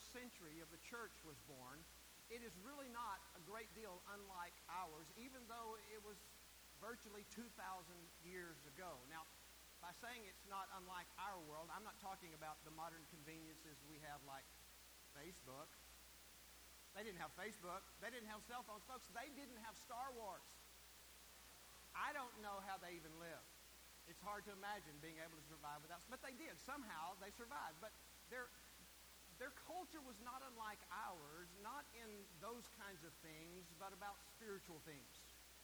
first century of the church was born, it is really not a great deal unlike ours, even though it was virtually 2,000 years ago. Now, by saying it's not unlike our world, I'm not talking about the modern conveniences we have like Facebook. They didn't have Facebook. They didn't have cell phones. Folks, they didn't have Star Wars. I don't know how they even lived. It's hard to imagine being able to survive without, but they did. Somehow they survived. But their culture was not unlike ours, not in those kinds of things, but about spiritual things.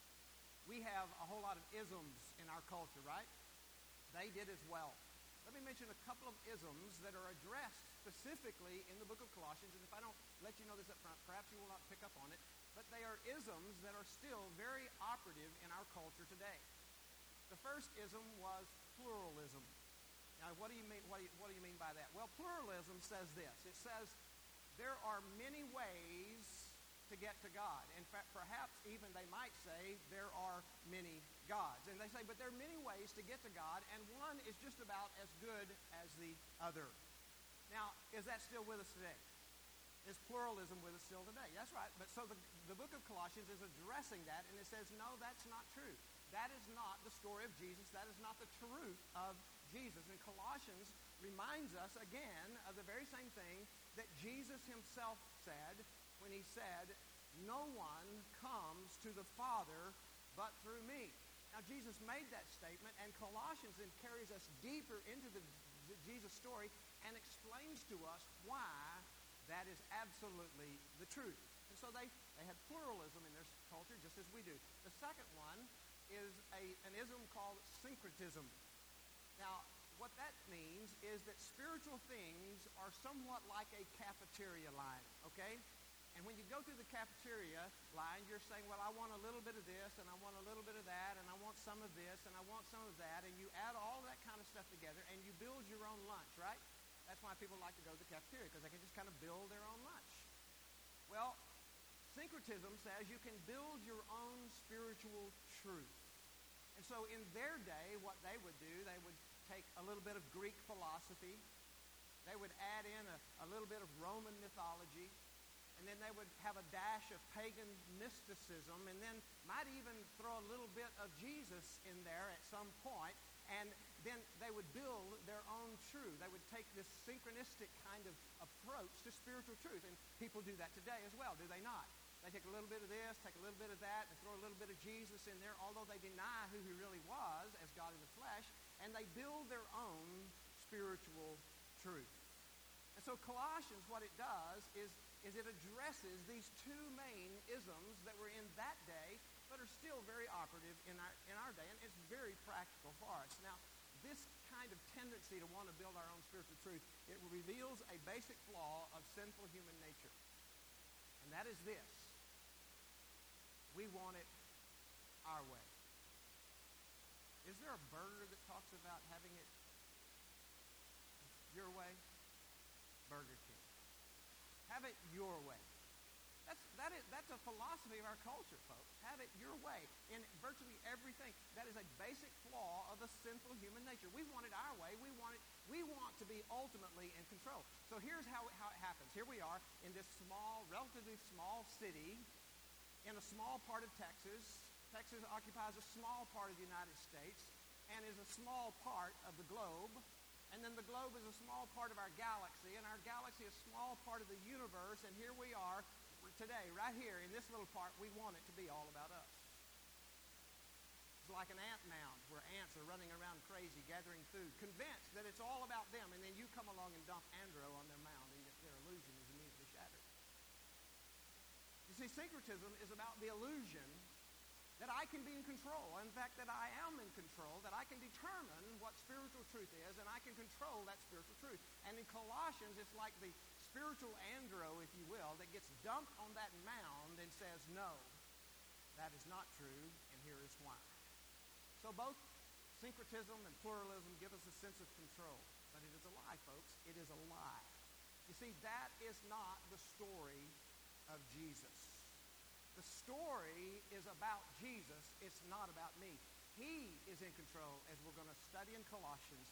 We have a whole lot of isms in our culture, right? They did as well. Let me mention a couple of isms that are addressed specifically in the book of Colossians, and if I don't let you know this up front, perhaps you will not pick up on it, but they are isms that are still very operative in our culture today. The first ism was pluralism. Now, what do you mean by that? Well, pluralism says this. It says there are many ways to get to God. In fact, perhaps even they might say there are many gods. And they say, but there are many ways to get to God, and one is just about as good as the other. Now, is that still with us today? Is pluralism with us still today? That's right. But so the book of Colossians is addressing that, and it says, no, that's not true. That is not the story of Jesus. That is not the truth of Jesus. And Colossians reminds us again of the very same thing that Jesus himself said when he said, no one comes to the Father but through me. Now, Jesus made that statement, and Colossians then carries us deeper into the Jesus story and explains to us why that is absolutely the truth. And so they had pluralism in their culture just as we do. The second one is an ism called syncretism. Now, what that means is that spiritual things are somewhat like a cafeteria line, okay? And when you go through the cafeteria line, you're saying, well, I want a little bit of this, and I want a little bit of that, and I want some of this, and I want some of that, and you add all that kind of stuff together, and you build your own lunch, right? That's why people like to go to the cafeteria, because they can just kind of build their own lunch. Well, syncretism says you can build your own spiritual truth. And so in their day, what they would do, they would take a little bit of Greek philosophy, they would add in a little bit of Roman mythology, and then they would have a dash of pagan mysticism, and then might even throw a little bit of Jesus in there at some point, and then they would build their own truth. They would take this synchronistic kind of approach to spiritual truth, and people do that today as well, do they not? They take a little bit of this, take a little bit of that, and throw a little bit of Jesus in there, although they deny who he really was as God in the flesh, and they build their own spiritual truth. And so Colossians, what it does is it addresses these two main isms that were in that day, but are still very operative in our day, and it's very practical for us. Now, this kind of tendency to want to build our own spiritual truth, it reveals a basic flaw of sinful human nature, and that is this. We want it our way. Is there a burger that talks about having it your way? Burger King. Have it your way. That's a philosophy of our culture, folks. Have it your way in virtually everything. That is a basic flaw of the sinful human nature. We want it our way. We want to be ultimately in control. So here's how it happens. Here we are in this relatively small city in a small part of Texas. Texas occupies a small part of the United States and is a small part of the globe. And then the globe is a small part of our galaxy, and our galaxy is a small part of the universe, and here we are today, right here in this little part. We want it to be all about us. It's like an ant mound where ants are running around crazy, gathering food, convinced that it's all about them, and then you come along and dump andro on their mound, and their illusion is immediately shattered. You see, syncretism is about the illusion that I can be in control. In fact, that I am in control, that I can determine what spiritual truth is, and I can control that spiritual truth. And in Colossians, it's like the spiritual andro, if you will, that gets dumped on that mound and says, no, that is not true, and here is why. So both syncretism and pluralism give us a sense of control. But it is a lie, folks. It is a lie. You see, that is not the story of Jesus. The story is about Jesus. It's not about me. He is in control, as we're going to study in Colossians,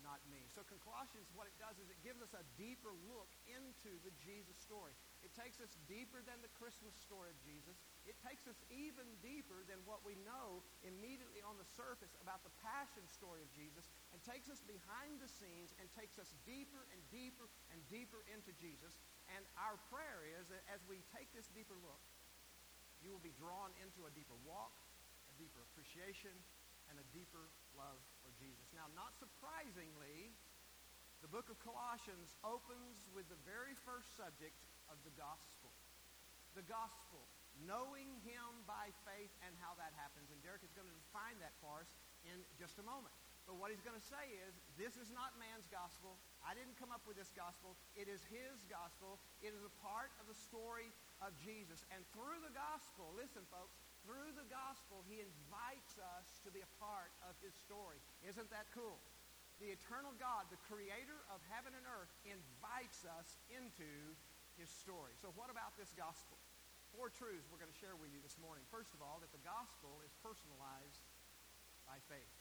not me. So Colossians, what it does is it gives us a deeper look into the Jesus story. It takes us deeper than the Christmas story of Jesus. It takes us even deeper than what we know immediately on the surface about the passion story of Jesus, and takes us behind the scenes and takes us deeper and deeper and deeper into Jesus. And our prayer is that as we take this deeper look, you will be drawn into a deeper walk, a deeper appreciation, and a deeper love for Jesus. Now, not surprisingly, the book of Colossians opens with the very first subject of the gospel. The gospel, knowing him by faith and how that happens. And Derek is going to define that for us in just a moment. But what he's going to say is, this is not man's gospel. I didn't come up with this gospel. It is his gospel. It is a part of the story of Jesus. And through the gospel, listen folks, through the gospel, he invites us to be a part of his story. Isn't that cool? The eternal God, the creator of heaven and earth, invites us into his story. So what about this gospel? 4 truths we're going to share with you this morning. First of all, that the gospel is personalized by faith.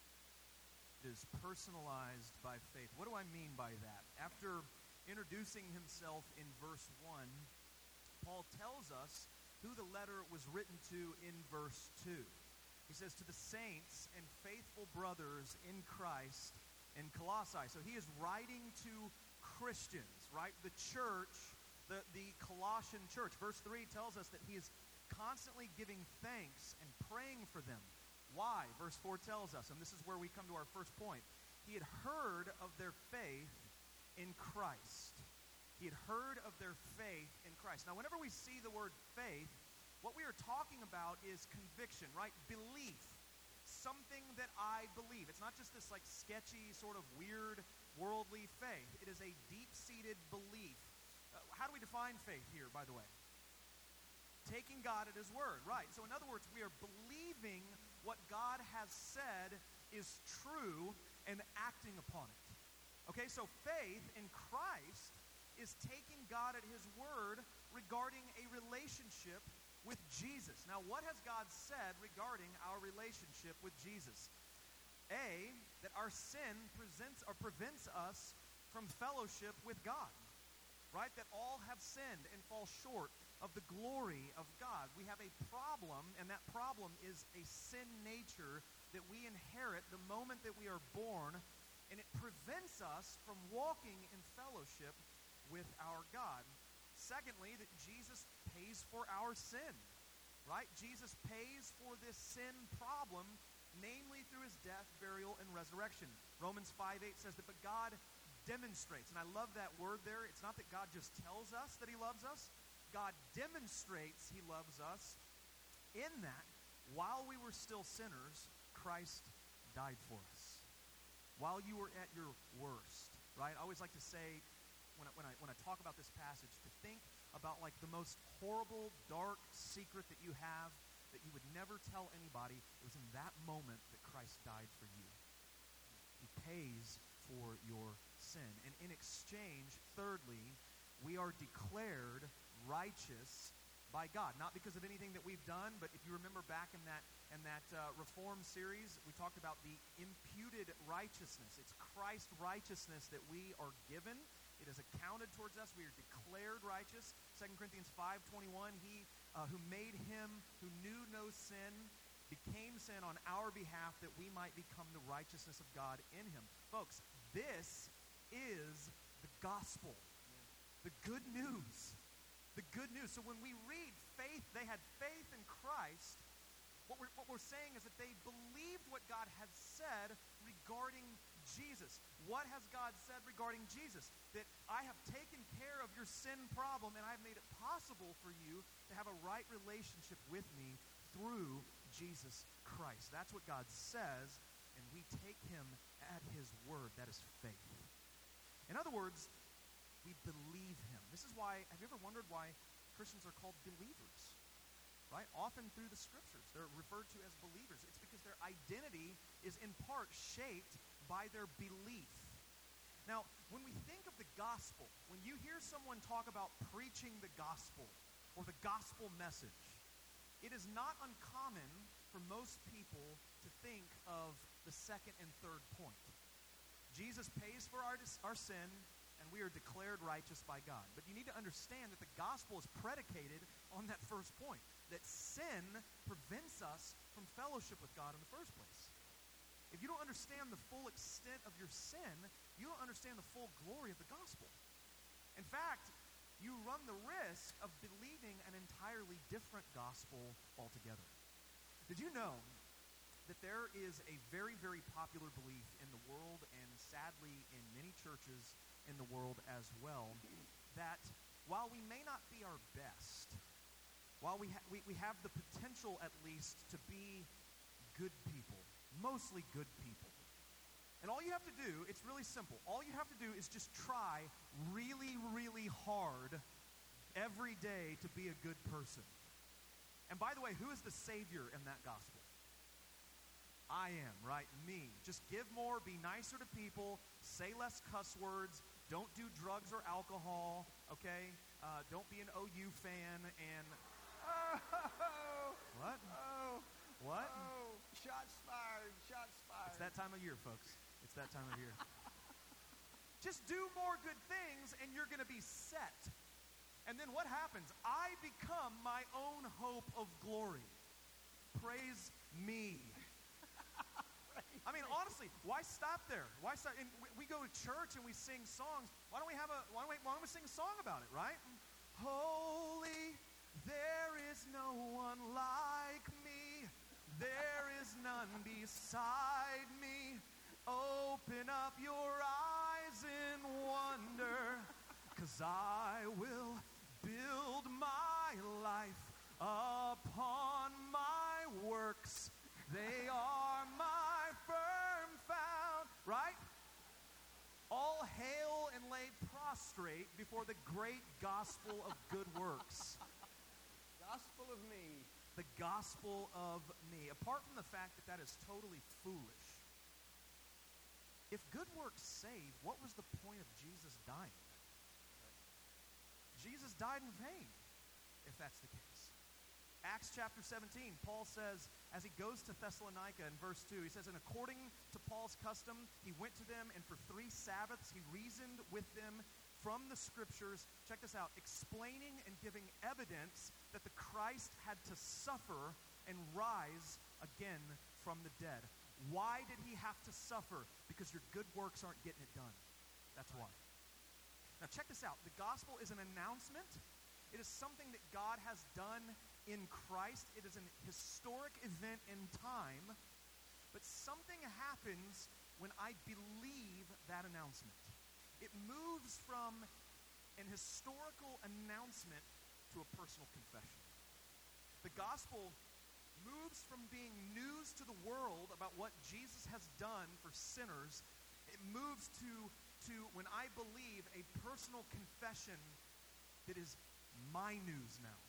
It is personalized by faith. What do I mean by that? After introducing himself in verse 1, Paul tells us who the letter was written to in verse 2. He says, to the saints and faithful brothers in Christ in Colossae. So he is writing to Christians, right? The church, the Colossian church. Verse 3 tells us that he is constantly giving thanks and praying for them. Why? Verse 4 tells us, and this is where we come to our first point. He had heard of their faith in Christ. He had heard of their faith in Christ. Now, whenever we see the word faith, what we are talking about is conviction, right? Belief. Something that I believe. It's not just this like sketchy, sort of weird, worldly faith. It is a deep-seated belief. How do we define faith here, by the way? Taking God at his word, right? So in other words, we are believing what God has said is true and acting upon it. Okay, so faith in Christ is taking God at his word regarding a relationship with Jesus. Now, what has God said regarding our relationship with Jesus? A, that our sin prevents us from fellowship with God, right? That all have sinned and fall short of the glory of God. We have a problem, and that problem is a sin nature that we inherit the moment that we are born, and it prevents us from walking in fellowship with our God. Secondly, that Jesus pays for our sin, right? Jesus pays for this sin problem, namely through his death, burial, and resurrection. Romans 5:8 says that, but God demonstrates, and I love that word there. It's not that God just tells us that he loves us. God demonstrates he loves us in that while we were still sinners, Christ died for us. While you were at your worst, right? I always like to say, when I talk about this passage, to think about like the most horrible, dark secret that you have that you would never tell anybody. It was in that moment that Christ died for you. He pays for your sin. And in exchange, thirdly, we are declared righteous by God. Not because of anything that we've done, but if you remember back in that Reform series, we talked about the imputed righteousness. It's Christ's righteousness that we are given. It is accounted towards us. We are declared righteous. 2 Corinthians 5:21, he who made him who knew no sin became sin on our behalf that we might become the righteousness of God in him. Folks, this is the gospel. The good news. The good news. So when we read faith, they had faith in Christ, what we're saying is that they believed what God had said regarding Jesus. What has God said regarding Jesus? That I have taken care of your sin problem and I've made it possible for you to have a right relationship with me through Jesus Christ. That's what God says, and we take him at his word. That is faith. In other words, we believe him. This is why, have you ever wondered why Christians are called believers? Right? Often through the scriptures, they're referred to as believers. It's because their identity is in part shaped by their belief. Now, when we think of the gospel, when you hear someone talk about preaching the gospel or the gospel message, it is not uncommon for most people to think of the second and third point. Jesus pays for our sin, and we are declared righteous by God. But you need to understand that the gospel is predicated on that first point, that sin prevents us from fellowship with God in the first place. If you don't understand the full extent of your sin, you don't understand the full glory of the gospel. In fact, you run the risk of believing an entirely different gospel altogether. Did you know that there is a very, very popular belief in the world, and sadly in many churches in the world as well, that while we may not be our best, while we have the potential at least to be good people, mostly good people, and all you have to do, it's really simple, all you have to do is just try really, really hard every day to be a good person. And by the way, who is the Savior in that gospel? I am, right? Me. Just give more, be nicer to people, say less cuss words, don't do drugs or alcohol, okay? Don't be an OU fan, and... Oh! What? Oh! What? Oh! Shots fired! Shots fired! It's that time of year, folks. It's that time of year. Just do more good things, and you're going to be set. And then what happens? I become my own hope of glory. Praise me. I mean, honestly, why stop there? Why stop? And we go to church and we sing songs. Why don't we sing a song about it, right? Holy, there is no one like me. There is none beside me. Open up your eyes in wonder, 'cause I will build my life upon my works. They are my firm found, right? All hail and lay prostrate before the great gospel of good works. Gospel of me. The gospel of me. Apart from the fact that that is totally foolish, if good works save, what was the point of Jesus dying? Jesus died in vain, if that's the case. Acts chapter 17, Paul says, as he goes to Thessalonica in verse 2, he says, and according to Paul's custom, he went to them, and for 3 Sabbaths he reasoned with them from the scriptures, check this out, explaining and giving evidence that the Christ had to suffer and rise again from the dead. Why did he have to suffer? Because your good works aren't getting it done. That's why. Now check this out. The gospel is an announcement. It is something that God has done in Christ. It is an historic event in time. But something happens when I believe that announcement. It moves from an historical announcement to a personal confession. The gospel moves from being news to the world about what Jesus has done for sinners. It moves to when I believe, a personal confession that is my news now.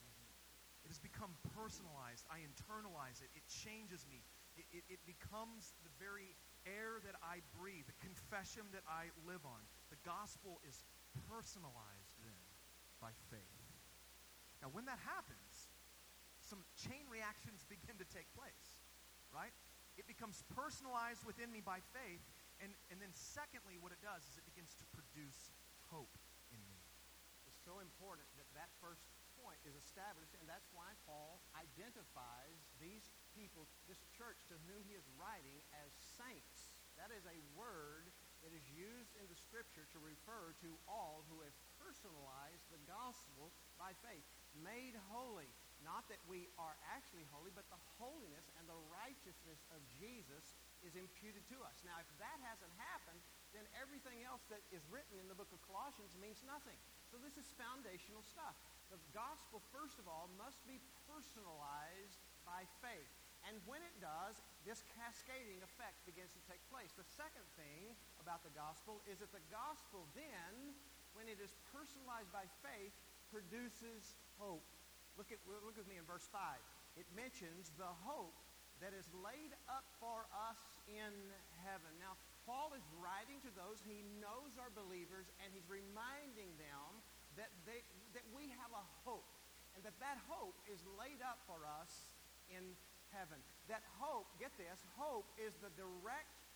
It has become personalized. I internalize it. It changes me. It becomes the very air that I breathe, the confession that I live on. The gospel is personalized then by faith. Now, when that happens, some chain reactions begin to take place, right? It becomes personalized within me by faith, and then secondly, what it does is it begins to produce hope in me. It's so important that that first point is established, and that's why Paul identifies these people, this church to whom he is writing, as saints. That is a word that is used in the Scripture to refer to all who have personalized the gospel by faith. Made holy. Not that we are actually holy, but the holiness and the righteousness of Jesus is imputed to us. Now, if that hasn't happened, then everything else that is written in the book of Colossians means nothing. So this is foundational stuff. The gospel, first of all, must be personalized by faith. And when it does, this cascading effect begins to take place. The second thing about the gospel is that the gospel then, when it is personalized by faith, produces hope. Look with me in verse 5. It mentions the hope that is laid up for us in heaven. Now, Paul is writing to those he knows are believers, and he's reminding them that we have a hope, and that hope is laid up for us in heaven. That hope, get this, hope is the direct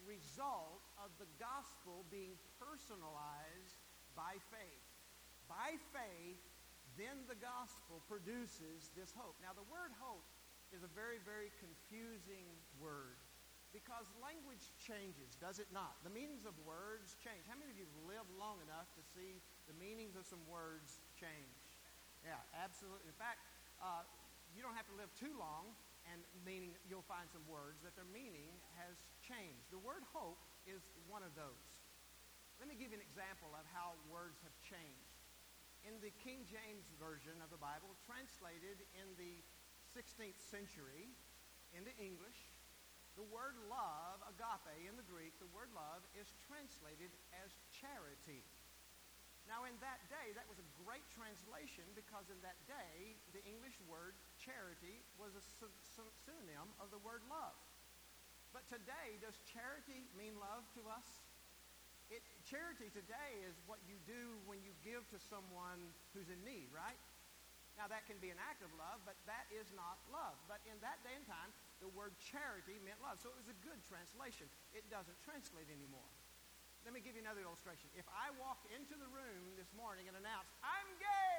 result of the gospel being personalized by faith. By faith, then the gospel produces this hope. Now, the word hope is a very, very confusing word because language changes, does it not? The meanings of words change. How many of you have lived long enough to see the meanings of some words change? Yeah, absolutely. In fact, you don't have to live too long, and you'll find some words that their meaning has changed. The word hope is one of those. Let me give you an example of how words have changed. In the King James Version of the Bible, translated in the 16th century into English, the word love, agape in the Greek, the word love is translated as charity. Now, in that day, that was a great translation because in that day, the English word charity was a synonym of the word love. But today, does charity mean love to us? Charity today is what you do when you give to someone who's in need, right? Now, that can be an act of love, but that is not love. But in that day and time, the word charity meant love. So it was a good translation. It doesn't translate anymore. Let me give you another illustration. If I walked into the room this morning and announced, I'm gay,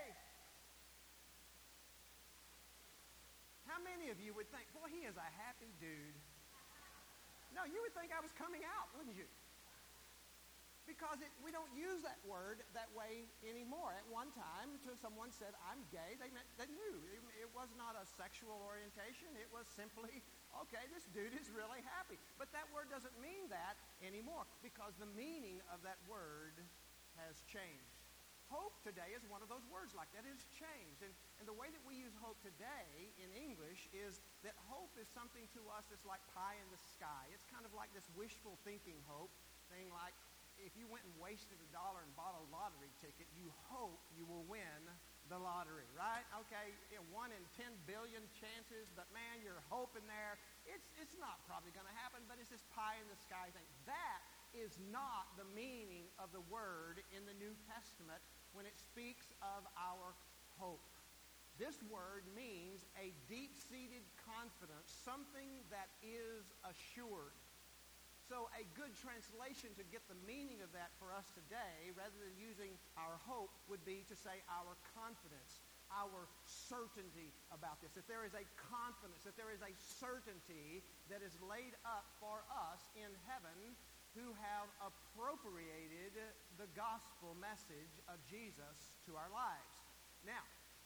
how many of you would think, boy, he is a happy dude? No, you would think I was coming out, wouldn't you? Because we don't use that word that way anymore. At one time, until someone said, I'm gay, they knew. It was not a sexual orientation. It was simply, okay, this dude is really happy. But that word doesn't mean that anymore because the meaning of that word has changed. Hope today is one of those words like that. It has changed. And the way that we use hope today in English is that hope is something to us that's like pie in the sky. It's kind of like this wishful thinking hope thing, like if you went and wasted $1 and bought a lottery ticket, you hope you will win the lottery, right? Okay, 1 in 10 billion chances, but man, you're hoping there. It's not probably going to happen, but it's this pie in the sky thing. That is not the meaning of the word in the New Testament when it speaks of our hope. This word means a deep-seated confidence, something that is assured. So a good translation to get the meaning of that for us today, rather than using our hope, would be to say our confidence, our certainty about this. That there is a confidence, that there is a certainty that is laid up for us in heaven who have appropriated the gospel message of Jesus to our lives. Now,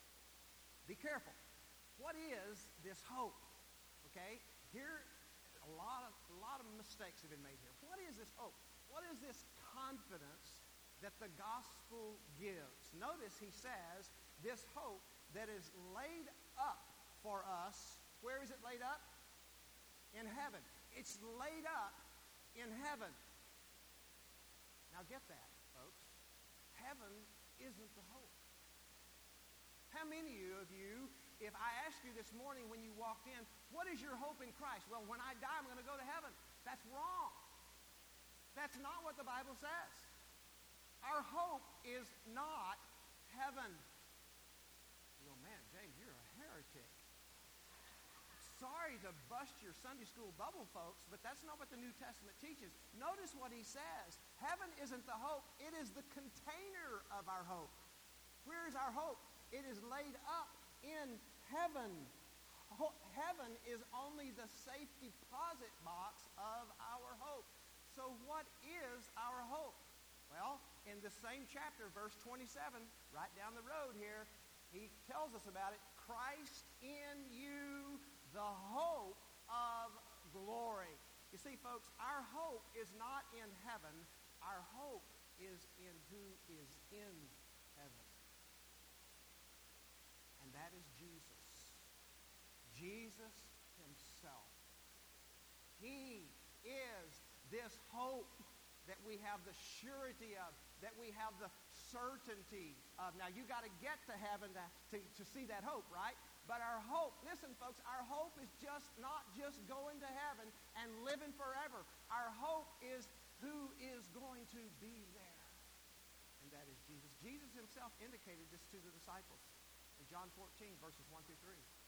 be careful. What is this hope? Okay? Here, a lot of mistakes have been made here. What is this hope? What is this confidence that the gospel gives? Notice he says this hope that is laid up for us. Where is it laid up? In heaven. It's laid up in heaven. Now get that, folks. Heaven isn't the hope. How many of you, if I asked you this morning when you walked in, what is your hope in Christ? Well, when I die, I'm going to go to heaven. That's wrong. That's not what the Bible says. Our hope is not heaven. You go, man, James, you're a heretic. Sorry to bust your Sunday school bubble, folks, but that's not what the New Testament teaches. Notice what he says. Heaven isn't the hope. It is the container of our hope. Where is our hope? It is laid up in heaven. Heaven is only the safe deposit box of our hope. So what is our hope? Well, in the same chapter, verse 27, right down the road here, he tells us about it. Christ in you, the hope of glory. You see, folks, our hope is not in heaven. Our hope is in who is in heaven. And that is Jesus. Jesus himself. He is this hope that we have the surety of, that we have the certainty of. Now, you got to get to heaven to see that hope, right? But our hope, listen, folks, our hope is not just going to heaven and living forever. Our hope is who is going to be there. And that is Jesus. Jesus himself indicated this to the disciples in John 14, verses 1 through 3.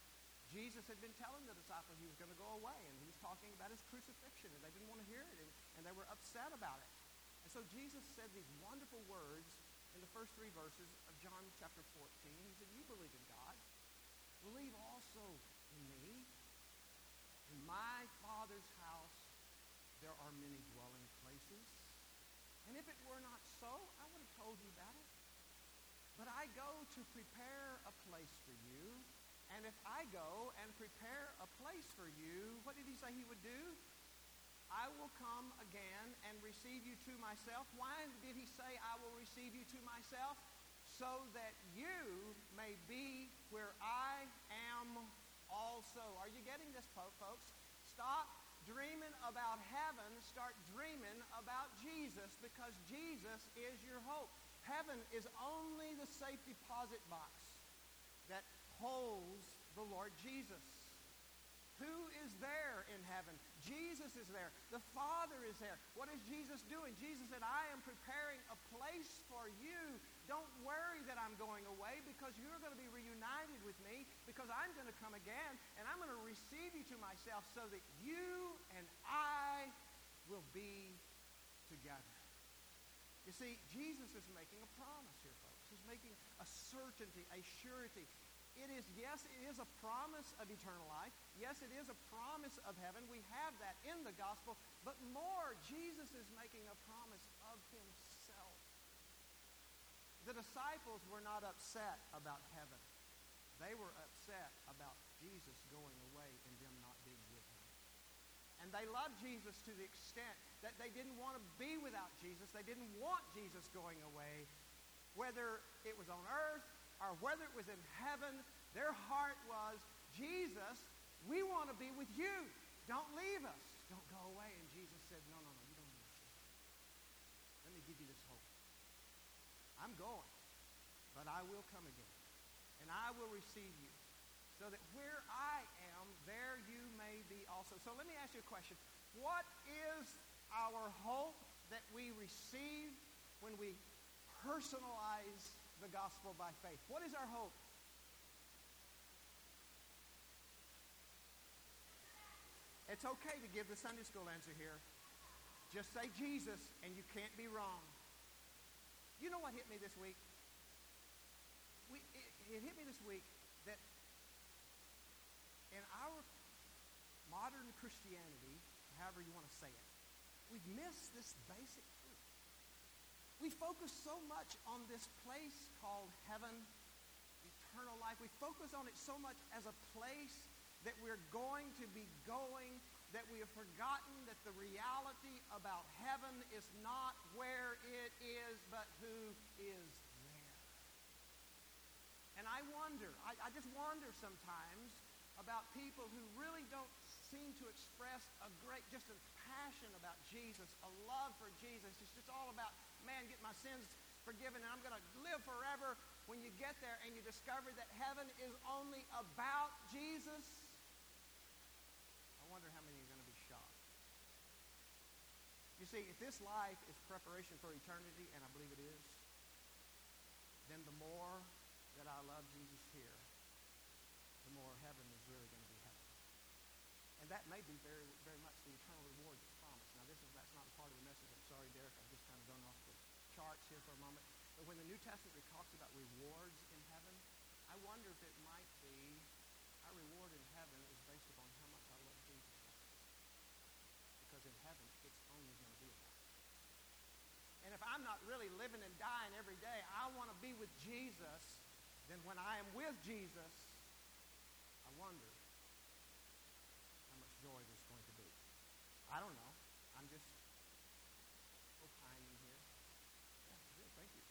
Jesus had been telling the disciples he was going to go away, and he was talking about his crucifixion, and they didn't want to hear it, and they were upset about it. And so Jesus said these wonderful words in the first 3 verses of John chapter 14. He said, you believe in God. Believe also in me. In my Father's house there are many dwelling places. And if it were not so, I would have told you about it. But I go to prepare a place for you. And if I go and prepare a place for you, what did he say he would do? I will come again and receive you to myself. Why did he say I will receive you to myself? So that you may be where I am also. Are you getting this, folks? Stop dreaming about heaven. Start dreaming about Jesus, because Jesus is your hope. Heaven is only the safe deposit box that holds the Lord Jesus. Who is there in heaven? Jesus is there. The Father is there. What is Jesus doing? Jesus said, I am preparing a place for you. Don't worry that I'm going away, because you're going to be reunited with me, because I'm going to come again, and I'm going to receive you to myself so that you and I will be together. You see, Jesus is making a promise here, folks. He's making a certainty, a surety. It is a promise of eternal life. Yes, it is a promise of heaven. We have that in the gospel. But more, Jesus is making a promise of himself. The disciples were not upset about heaven. They were upset about Jesus going away and them not being with him. And they loved Jesus to the extent that they didn't want to be without Jesus. They didn't want Jesus going away. Whether it was on earth or whether it was in heaven, their heart was, Jesus, we want to be with you. Don't leave us. Don't go away. And Jesus said, no, you don't understand. Let me give you this hope. I'm going, but I will come again, and I will receive you, so that where I am, there you may be also. So let me ask you a question. What is our hope that we receive when we personalize the gospel by faith? What is our hope? It's okay to give the Sunday school answer here. Just say Jesus, and you can't be wrong. You know what hit me this week? It hit me this week that in our modern Christianity, however you want to say it, we've missed this basic truth. We focus so much on this place called heaven, eternal life. We focus on it so much as a place that we're going to be going, that we have forgotten that the reality about heaven is not where it is, but who is there. And I wonder, I just wonder sometimes about people who really don't seem to express just a passion about Jesus, a love for Jesus. It's just all about, man, get my sins forgiven and I'm going to live forever. When you get there and you discover that heaven is only about Jesus, I wonder how many are going to be shocked. You see, if this life is preparation for eternity, and I believe it is, then the more that I love Jesus here, the more heaven is really going to be heaven. And that may be very, very much the eternal reward that's promised. Now, that's not a part of the message. I'm sorry, Derek. I've just kind of gone off the charts here for a moment. But when the New Testament talks about rewards in heaven, I wonder if it might be our reward in heaven is based upon how much I love Jesus. Because in heaven, it's only going to be about it. And if I'm not really living and dying every day, I want to be with Jesus, then when I am with Jesus, I wonder how much joy there's going to be. I don't know. I'm just opining here. Yeah, good. Thank you.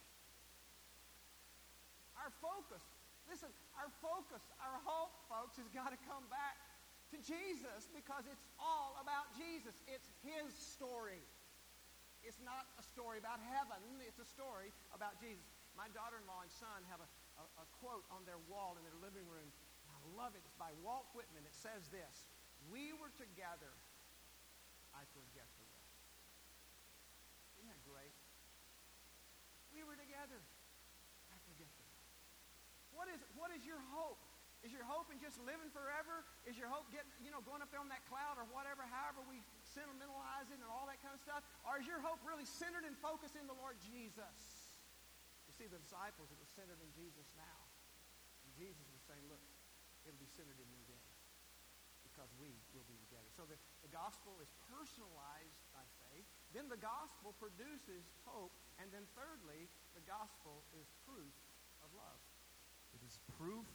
Our focus, listen, our hope, folks, has got to come back to Jesus, because it's all about Jesus. It's his story. It's not a story about heaven. It's a story about Jesus. My daughter-in-law and son have a quote on their wall in their living room. I love it. It's by Walt Whitman. It says this: "We were together, I forget the rest." Isn't that great? We were together, I forget the rest. What is your hope? Is your hope in just living forever? Is your hope getting, going up there on that cloud or whatever, however we sentimentalize it and all that kind of stuff? Or is your hope really centered and focused in the Lord Jesus? You see, the disciples, it was centered in Jesus now. And Jesus was saying, look, it'll be centered in me then, because we will be together. So the gospel is personalized by faith. Then the gospel produces hope. And then thirdly, the gospel is proof of love. It is proof.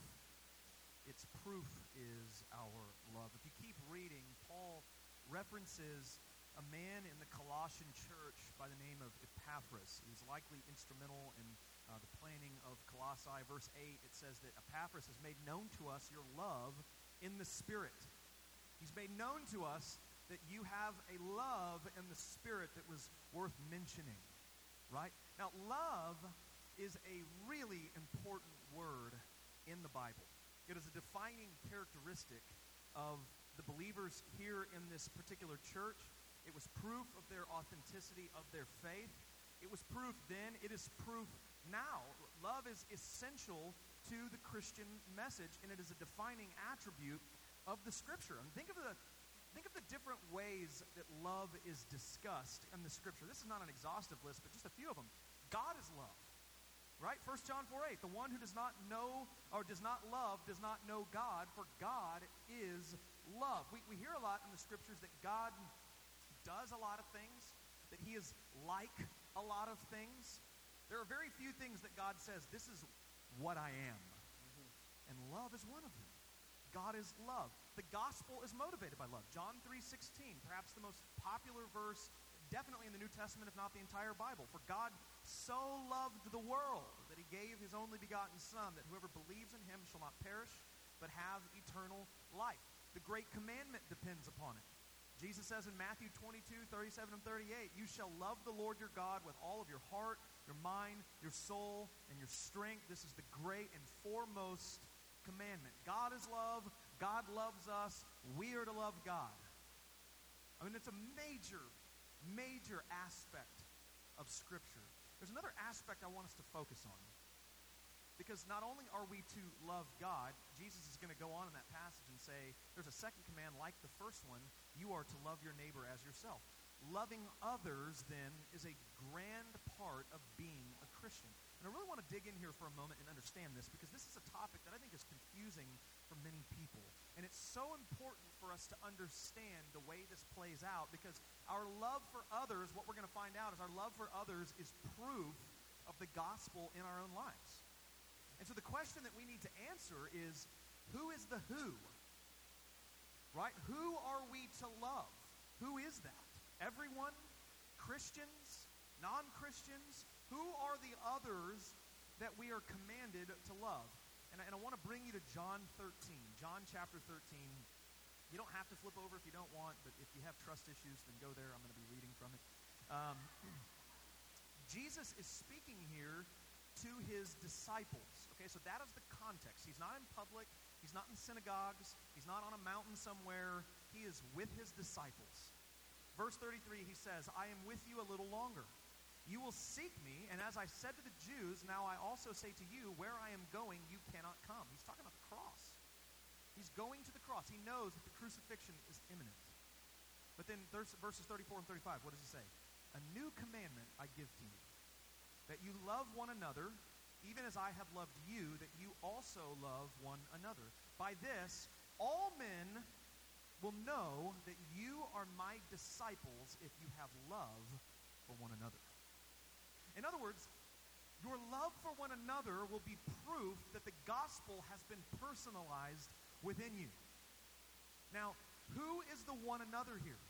Its proof is our love. If you keep reading, Paul references a man in the Colossian church by the name of Epaphras. He was likely instrumental in the planning of Colossae. Verse 8, it says that Epaphras has made known to us your love in the Spirit. He's made known to us that you have a love in the Spirit that was worth mentioning, right? Now, love is a really important word in the Bible. It is a defining characteristic of the believers here in this particular church. It was proof of their authenticity, of their faith. It was proof then. It is proof now. Love is essential to the Christian message, and it is a defining attribute of the Scripture. And think of the different ways that love is discussed in the Scripture. This is not an exhaustive list, but just a few of them. God is love. Right? 1 John 4:8, the one who does not know or does not love does not know God, for God is love. We hear a lot in the Scriptures that God does a lot of things, that He is like a lot of things. There are very few things that God says, this is what I am. And love is one of them. God is love. The gospel is motivated by love. John 3:16, perhaps the most popular verse definitely in the New Testament, if not the entire Bible. For God so loved the world that He gave His only begotten Son, that whoever believes in Him shall not perish, but have eternal life. The great commandment depends upon it. Jesus says in Matthew 22:37 and 38, you shall love the Lord your God with all of your heart, your mind, your soul, and your strength. This is the great and foremost commandment. God is love. God loves us. We are to love God. I mean, it's a major aspect of Scripture. There's another aspect I want us to focus on. Because not only are we to love God, Jesus is going to go on in that passage and say, there's a second command like the first one, you are to love your neighbor as yourself. Loving others, then, is a grand part of being a Christian. And I really want to dig in here for a moment and understand this, because this is a topic that I think is confusing for many people. And it's so important for us to understand the way this plays out, because our love for others, what we're going to find out is our love for others is proof of the gospel in our own lives. And so the question that we need to answer is, who is the who? Right? Who are we to love? Who is that? Everyone? Christians? Non-Christians? Who are the others that we are commanded to love? And I want to bring you to John 13. John chapter 13. You don't have to flip over if you don't want, but if you have trust issues, then go there. I'm going to be reading from it. Jesus is speaking here to His disciples. Okay, so that is the context. He's not in public. He's not in synagogues. He's not on a mountain somewhere. He is with His disciples. Verse 33, He says, I am with you a little longer. You will seek me, and as I said to the Jews, now I also say to you, where I am going, you cannot come. He's talking about the cross. He's going to the cross. He knows that the crucifixion is imminent. But then verses 34 and 35, what does He say? A new commandment I give to you, that you love one another, even as I have loved you, that you also love one another. By this, all men will know that you are my disciples if you have love for one another. In other words, your love for one another will be proof that the gospel has been personalized within you. Now, who is the one another here?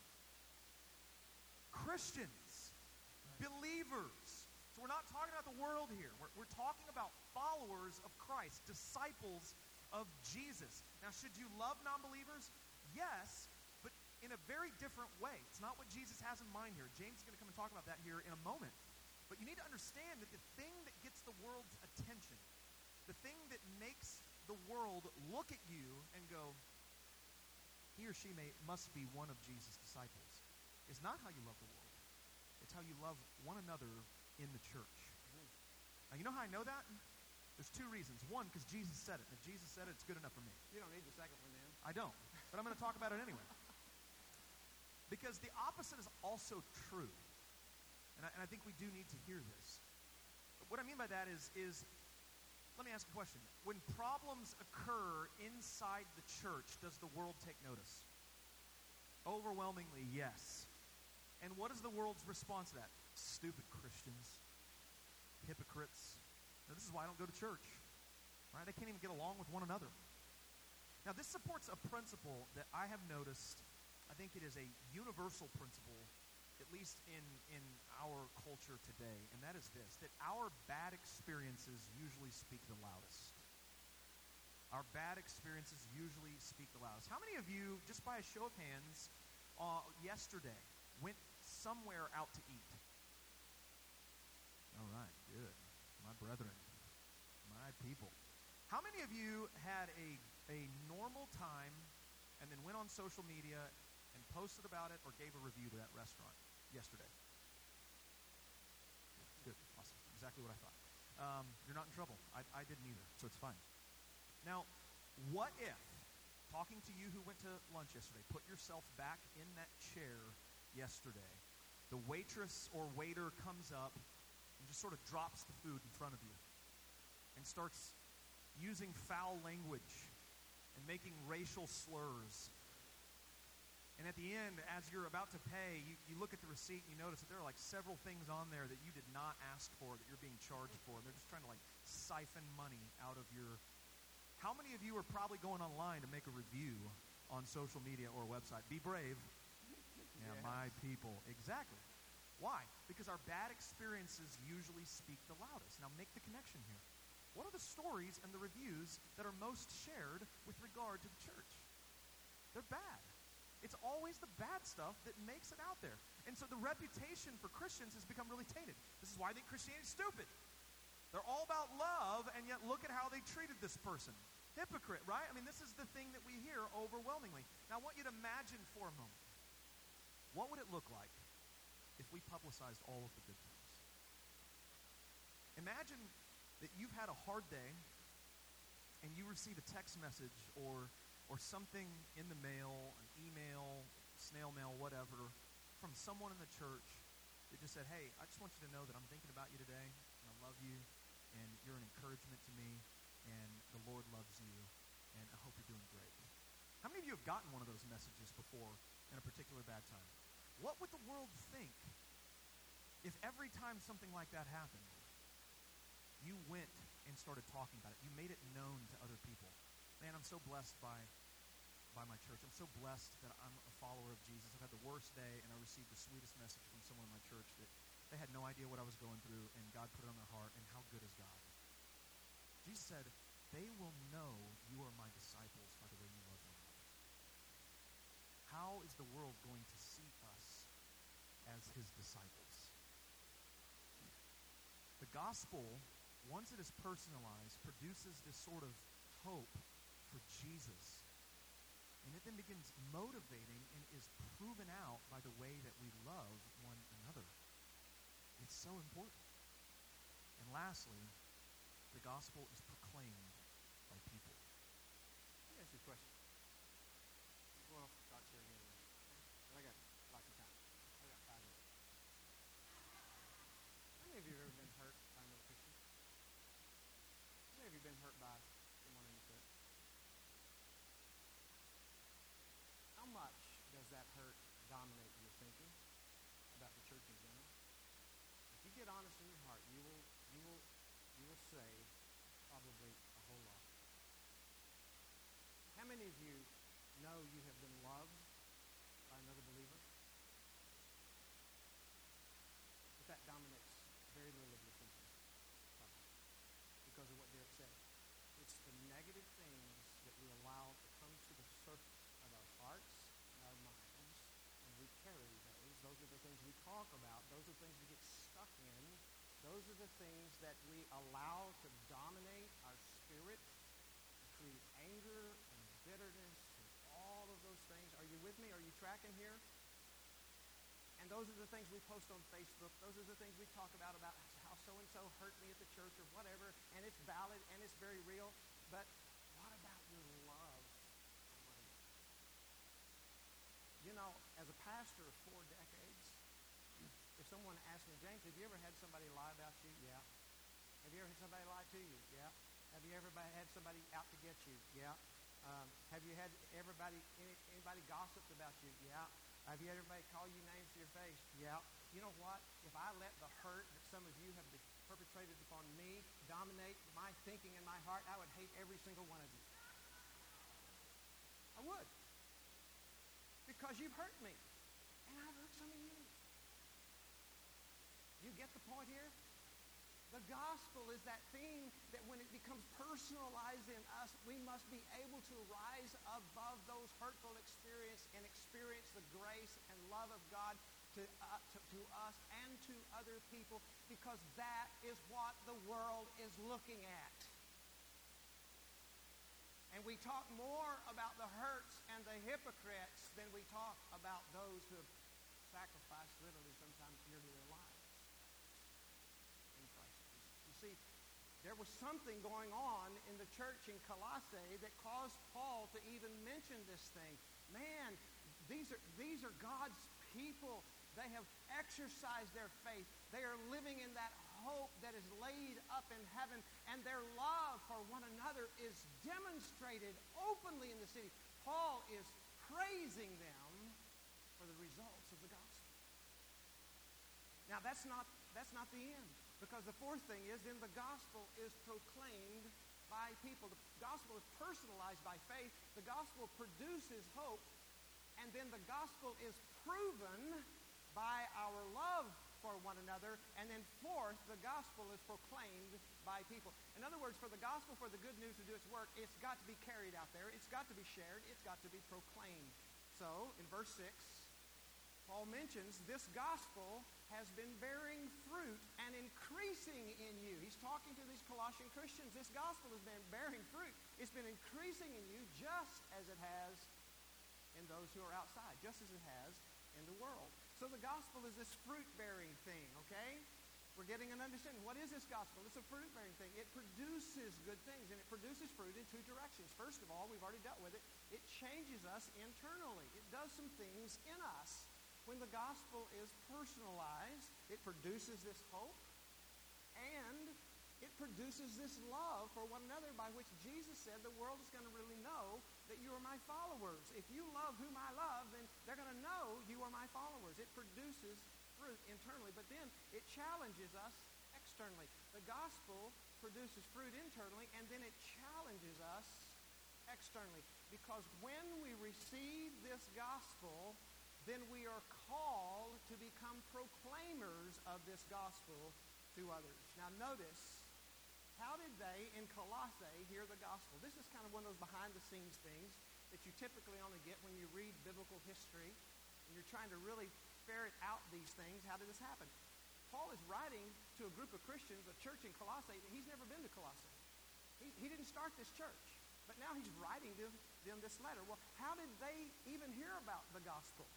Christians, believers. So we're not talking about the world here. We're talking about followers of Christ, disciples of Jesus. Now, should you love non-believers? Yes, but in a very different way. It's not what Jesus has in mind here. James is going to come and talk about that here in a moment. But you need to understand that the thing that gets the world's attention, the thing that makes the world look at you and go, he or she must be one of Jesus' disciples, is not how you love the world. It's how you love one another in the church. Now, you know how I know that? There's two reasons. reasons. One, because Jesus said it. If Jesus said it, it's good enough for me. You don't need the second one then. I don't, but I'm going to talk about it anyway. Because the opposite is also true. And I think we do need to hear this. What I mean by that is let me ask a question. When problems occur inside the church, does the world take notice? Overwhelmingly, yes. And what is the world's response to that? Stupid Christians. Hypocrites. Now, this is why I don't go to church. Right? They can't even get along with one another. Now, this supports a principle that I have noticed. I think it is a universal principle, at least in our culture today, and that is this, that our bad experiences usually speak the loudest. Our bad experiences usually speak the loudest. How many of you, just by a show of hands, yesterday went somewhere out to eat? All right, good. My brethren, my people. How many of you had a normal time and then went on social media and posted about it or gave a review to that restaurant yesterday? Good, awesome, exactly what I thought. You're not in trouble. I didn't either, so it's fine. Now, what if, talking to you who went to lunch yesterday, put yourself back in that chair yesterday, the waitress or waiter comes up and just sort of drops the food in front of you and starts using foul language and making racial slurs. And at the end, as you're about to pay, you look at the receipt and you notice that there are like several things on there that you did not ask for, that you're being charged for. And they're just trying to like siphon money out of your... How many of you are probably going online to make a review on social media or a website? Be brave. Yeah, yes. My people. Exactly. Why? Because our bad experiences usually speak the loudest. Now make the connection here. What are the stories and the reviews that are most shared with regard to the church? They're bad. It's always the bad stuff that makes it out there. And so the reputation for Christians has become really tainted. This is why I think Christianity is stupid. They're all about love, and yet look at how they treated this person. Hypocrite, right? I mean, this is the thing that we hear overwhelmingly. Now, I want you to imagine for a moment, what would it look like if we publicized all of the good things? Imagine that you've had a hard day, and you receive a text message or something in the mail, an email, snail mail, whatever, from someone in the church that just said, hey, I just want you to know that I'm thinking about you today, and I love you, and you're an encouragement to me, and the Lord loves you, and I hope you're doing great. How many of you have gotten one of those messages before in a particular bad time? What would the world think if every time something like that happened, you went and started talking about it? You made it known to other people. Man, I'm so blessed by my church. I'm so blessed that I'm a follower of Jesus. I've had the worst day, and I received the sweetest message from someone in my church that they had no idea what I was going through, and God put it on their heart, and how good is God? Jesus said, they will know you are my disciples by the way you love one another. How is the world going to see us as his disciples? The gospel, once it is personalized, produces this sort of hope for Jesus. And it then begins motivating and is proven out by the way that we love one another. It's so important. And lastly, the gospel is proclaimed by people. Let me ask you a question. I'm going off the thoughts here again. But I got lots of time. I got 5 minutes. How many of you have ever been hurt by another Christian? How many of you have been hurt by someone in the church? How much does that hurt dominate your thinking about the church in general? If you get honest in your heart, you will say probably a whole lot. How many of you know you have been loved by another believer? But that dominates very little of your thinking, probably, because of what Derek said. It's the negative things that we allow to come to the surface of our hearts and our minds, and we carry those. Those are the things we talk about. Those are the things we get stuck in. Those are the things that we allow to dominate our spirit, to create anger and bitterness and all of those things. Are you with me? Are you tracking here? And those are the things we post on Facebook. Those are the things we talk about how so-and-so hurt me at the church or whatever, and it's valid and it's very real. But what about your love for one another? You know, as a pastor of 4 decades, if someone asked me, James, have you ever had somebody lie about you? Yeah. Have you ever had somebody lie to you? Yeah. Have you ever had somebody out to get you? Yeah. Have you had anybody gossiped about you? Yeah. Have you had everybody call you names to your face? Yeah. You know what? If I let the hurt that some of you have perpetrated upon me dominate my thinking and my heart, I would hate every single one of you. I would. Because you've hurt me. And I've hurt some of you. You get the point here? The gospel is that thing that when it becomes personalized in us, we must be able to rise above those hurtful experiences and experience the grace and love of God to us and to other people, because that is what the world is looking at. And we talk more about the hurts and the hypocrites than we talk about those who have sacrificed literally sometimes nearly their lives. See, there was something going on in the church in Colossae that caused Paul to even mention this thing. Man, these are God's people. They have exercised their faith. They are living in that hope that is laid up in heaven, and their love for one another is demonstrated openly in the city. Paul is praising them for the results of the gospel. Now, that's not the end. Because the fourth thing is, then the gospel is proclaimed by people. The gospel is personalized by faith. The gospel produces hope. And then the gospel is proven by our love for one another. And then fourth, the gospel is proclaimed by people. In other words, for the gospel, for the good news to do its work, it's got to be carried out there. It's got to be shared. It's got to be proclaimed. So, in verse 6, Paul mentions this gospel has been bearing fruit and increasing in you. He's talking to these Colossian Christians. This gospel has been bearing fruit. It's been increasing in you just as it has in those who are outside, just as it has in the world. So the gospel is this fruit-bearing thing, okay? We're getting an understanding. What is this gospel? It's a fruit-bearing thing. It produces good things, and it produces fruit in 2 directions. First of all, we've already dealt with it. It changes us internally. It does some things in us. When the gospel is personalized, it produces this hope, and it produces this love for one another, by which Jesus said the world is going to really know that you are my followers. If you love whom I love, then they're going to know you are my followers. It produces fruit internally, but then it challenges us externally. The gospel produces fruit internally, and then it challenges us externally. Because when we receive this gospel, then we are called to become proclaimers of this gospel to others. Now notice, how did they in Colossae hear the gospel? This is kind of one of those behind-the-scenes things that you typically only get when you read biblical history and you're trying to really ferret out these things. How did this happen? Paul is writing to a group of Christians, a church in Colossae. He's never been to Colossae. He didn't start this church, but now he's writing them this letter. Well, how did they even hear about the gospel?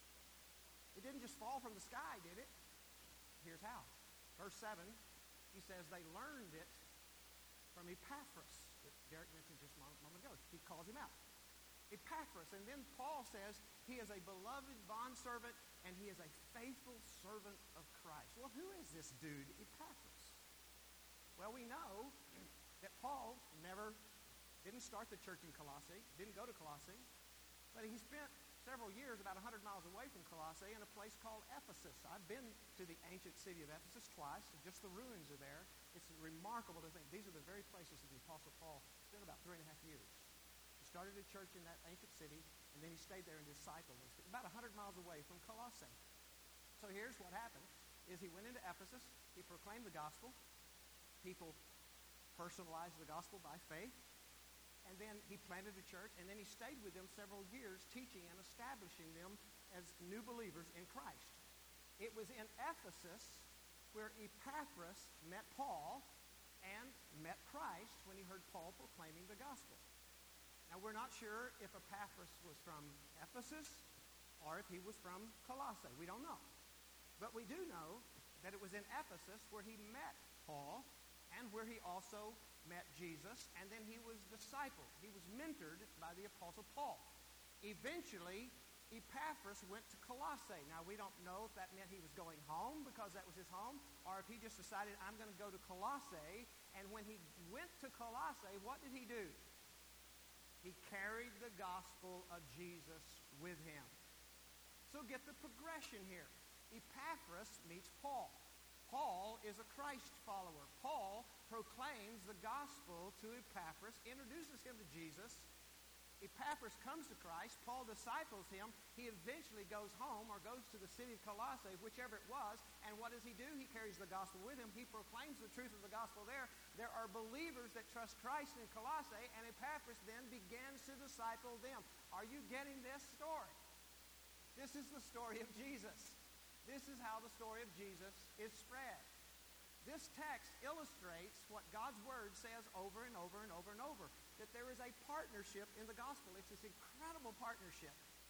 It didn't just fall from the sky, did it? Here's how. Verse 7, he says they learned it from Epaphras, that Derek mentioned just a moment ago. He calls him out. Epaphras. And then Paul says he is a beloved bondservant and he is a faithful servant of Christ. Well, who is this dude, Epaphras? Well, we know that Paul didn't start the church in Colossae, didn't go to Colossae, but he spent several years about 100 miles away from Colossae in a place called Ephesus. I've been to the ancient city of Ephesus twice. Just the ruins are there. It's remarkable to think these are the very places that the Apostle Paul spent about 3.5 years. He started a church in that ancient city, and then he stayed there and discipled us. About 100 miles away from Colossae. So here's what happened, is he went into Ephesus, he proclaimed the gospel, people personalized the gospel by faith, and then he planted a church, and then he stayed with them several years teaching and establishing them as new believers in Christ. It was in Ephesus where Epaphras met Paul and met Christ when he heard Paul proclaiming the gospel. Now, we're not sure if Epaphras was from Ephesus or if he was from Colossae. We don't know. But we do know that it was in Ephesus where he met Paul and where he also met Jesus, and then he was discipled. He was mentored by the Apostle Paul. Eventually, Epaphras went to Colossae. Now, we don't know if that meant he was going home because that was his home, or if he just decided, I'm going to go to Colossae. And when he went to Colossae, what did he do? He carried the gospel of Jesus with him. So get the progression here. Epaphras meets Paul. Paul is a Christ follower. Paul proclaims the gospel to Epaphras, introduces him to Jesus. Epaphras comes to Christ. Paul disciples him. He eventually goes home or goes to the city of Colossae, whichever it was. And what does he do? He carries the gospel with him. He proclaims the truth of the gospel there. There are believers that trust Christ in Colossae, and Epaphras then begins to disciple them. Are you getting this story? This is the story of Jesus. This is how the story of Jesus is spread. This text illustrates what God's Word says over and over and over and over, that there is a partnership in the gospel. It's this incredible partnership.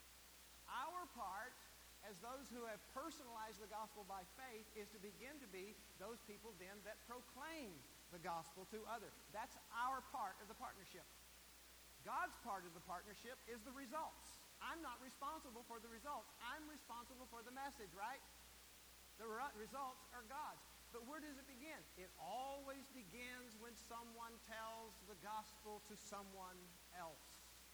Our part, as those who have personalized the gospel by faith, is to begin to be those people then that proclaim the gospel to others. That's our part of the partnership. God's part of the partnership is the results. I'm not responsible for the results. I'm responsible for the message, right? The results are God's. But where does it begin? It always begins when someone tells the gospel to someone else.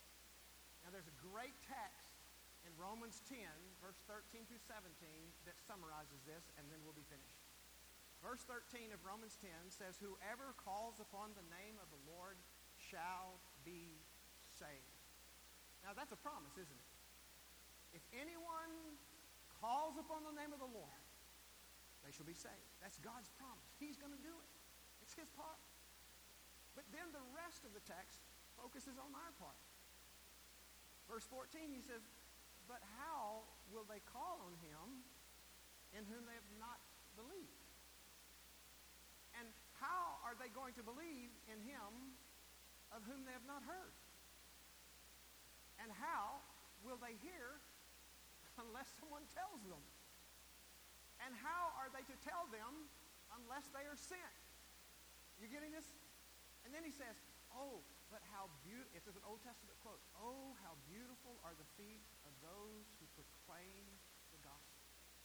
Now there's a great text in Romans 10, verse 13 through 17, that summarizes this, and then we'll be finished. Verse 13 of Romans 10 says, whoever calls upon the name of the Lord shall be saved. Now that's a promise, isn't it? If anyone calls upon the name of the Lord, they shall be saved. That's God's promise. He's going to do it. It's his part. But then the rest of the text focuses on our part. Verse 14, he says, but how will they call on him in whom they have not believed? And how are they going to believe in him of whom they have not heard? And how will they hear unless someone tells them? And how are they to tell them unless they are sent? You getting this? And then he says, oh, but how beautiful, it's an Old Testament quote, oh, how beautiful are the feet of those who proclaim the gospel.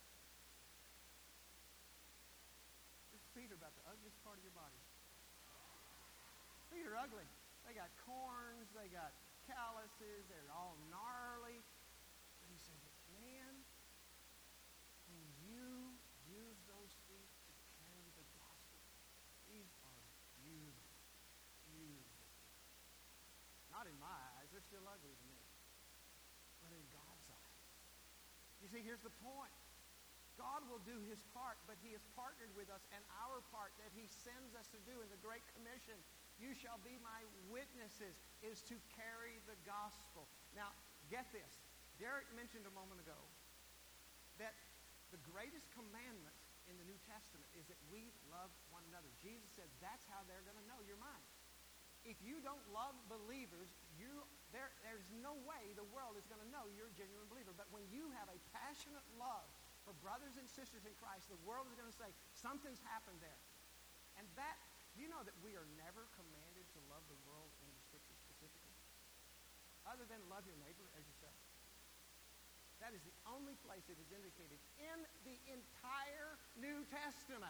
Your feet are about the ugliest part of your body. Feet are ugly. They got corns, they got calluses, they're all gnarly. But he says, man, when you use those feet to carry the gospel, these are beautiful, beautiful feet. Not in my eyes, they're still ugly to me. But in God's eyes. You see, here's the point. God will do his part, but he has partnered with us, and our part that he sends us to do in the Great Commission, you shall be my witnesses, is to carry the gospel. Now, get this. Derek mentioned a moment ago that the greatest commandment in the New Testament is that we love one another. Jesus said that's how they're going to know you're mine. If you don't love believers, there's no way the world is going to know you're a genuine believer. But when you have a passionate love for brothers and sisters in Christ, the world is going to say something's happened there. And that, do you know that we are never commanded to love the world in the Scripture specifically? Other than love your neighbor as yourself. That is the only place it is indicated in the entire New Testament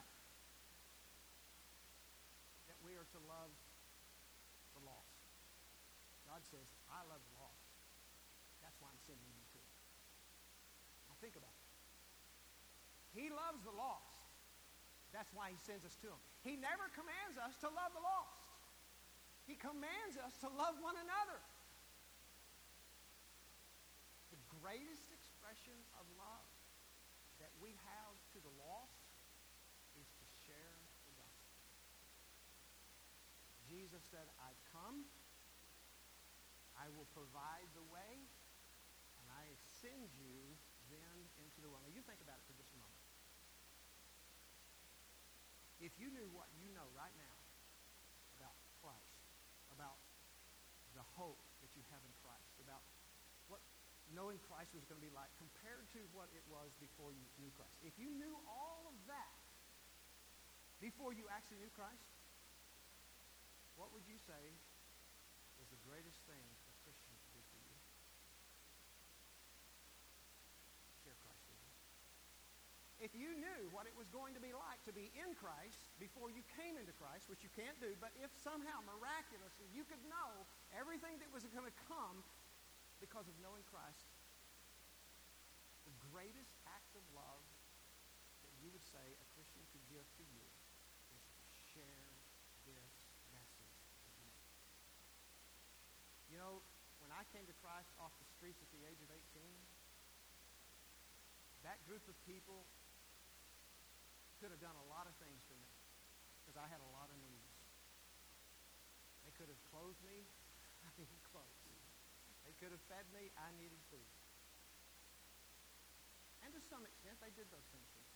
that we are to love the lost. God says, I love the lost. That's why I'm sending you to them. Now think about it. He loves the lost. That's why he sends us to them. He never commands us to love the lost. He commands us to love one another. The greatest expression of love that we have to the lost is to share the gospel. Jesus said, I've come, I will provide the way, and I send you then into the world. Now you think about it for just a moment. If you knew what you know right now about Christ, about the hope that you have in Christ, about what knowing Christ was going to be like compared to what it was before you knew Christ. If you knew all of that, before you actually knew Christ, what would you say was the greatest thing a Christian could do for you? Share Christ with you. If you knew what it was going to be like to be in Christ before you came into Christ, which you can't do, but if somehow miraculously you could know everything that was going to come because of knowing Christ, the greatest act of love that you would say a Christian could give to you is to share this message with you. You know, when I came to Christ off the streets at the age of 18, that group of people could have done a lot of things for me because I had a lot of needs. They could have clothed me. I needed clothes. They could have fed me. I needed food. And to some extent, they did those things for me.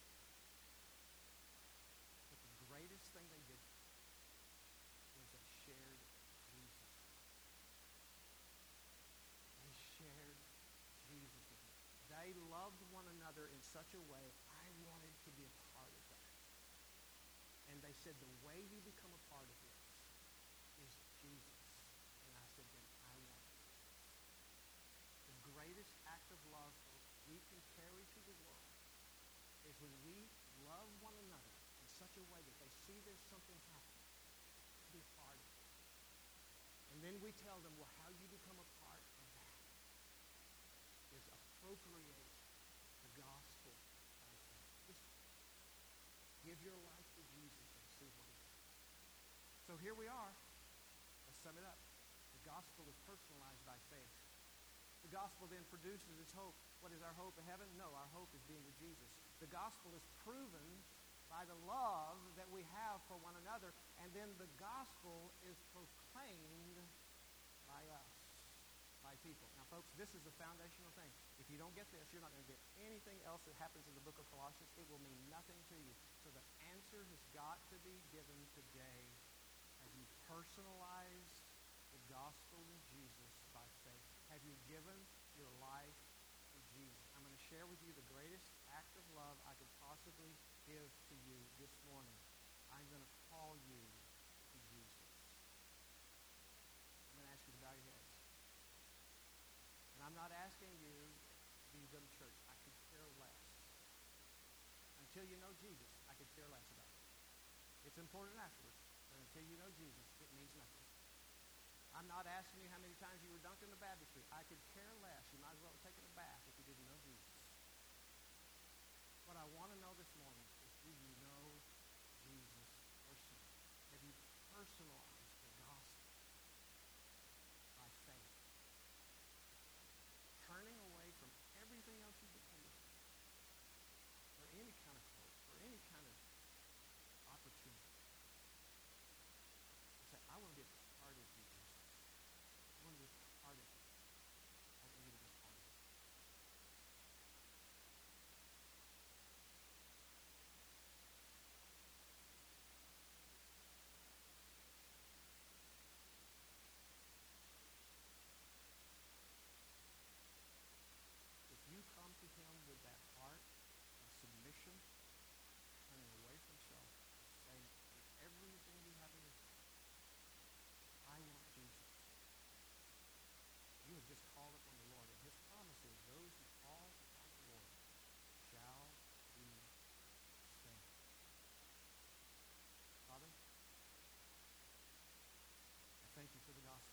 But the greatest thing they did was they shared Jesus. They shared Jesus with me. They loved one another in such a way I wanted to be a part of that. And they said, the way you become a part of this is Jesus. And I said, then I want it. The greatest act of love, folks, we can carry to the world is when we love one another in such a way that they see there's something happening to be a part of it. And then we tell them, well, how you become a part of that is appropriate the gospel by faith. Just give your life to Jesus and see what he does. So here we are. Let's sum it up. The gospel is personalized by faith. The gospel then produces its hope. What is our hope in heaven? No, our hope is being with Jesus. The gospel is proven by the love that we have for one another, and then the gospel is proclaimed by us, by people. Now, folks, this is a foundational thing. If you don't get this, you're not going to get anything else that happens in the book of Colossians. It will mean nothing to you. So the answer has got to be given today. Have you personalized the gospel of Jesus by faith? Have you given your life to Jesus? I'm going to share with you the greatest act of love I could possibly give to you this morning. I'm going to call you to Jesus. I'm going to ask you to bow your heads. And I'm not asking you to go to church. I could care less. Until you know Jesus, I could care less about it. It's important afterwards, but until you know Jesus, it means nothing. I'm not asking you how many times you were dunked in the baptistry. I could care less. You might as well have taken a bath if you didn't know Jesus. What I want to know this morning is, do you know Jesus personally? Have you personalized the gospel by faith? Turning away from everything else you depended on for any kind of hope, for any kind of opportunity. You say, I want to be a part of you, Jesus. I want to be a part of you. I want you to be a part of it. If you come to him with that heart of submission, turning away from self, saying with everything you have in your heart, I want Jesus. You have just called upon the Lord, and his promise is those who call upon the Lord shall be saved. Father, I thank you for the gospel.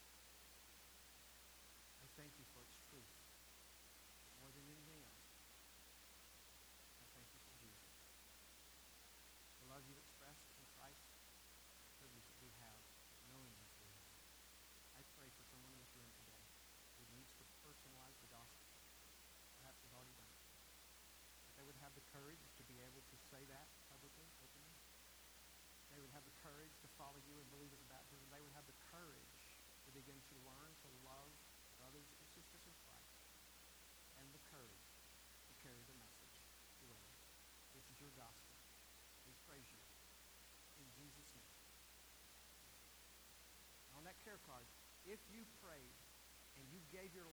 I thank you for its truth. More than anything else, I thank you for Jesus. The love you've expressed in Christ, the privilege that we have of knowing you through him. I pray for someone in this room today who needs to personalize the gospel. Perhaps they've already done it. But they would have the courage to be able to say that publicly, openly. They would have the courage to follow you and believe in the baptism. They would have the courage to begin to learn to love brothers and sisters in Christ, and the courage to carry the message to others. This is your gospel. We praise you. In Jesus' name. On that care card, if you prayed and you gave your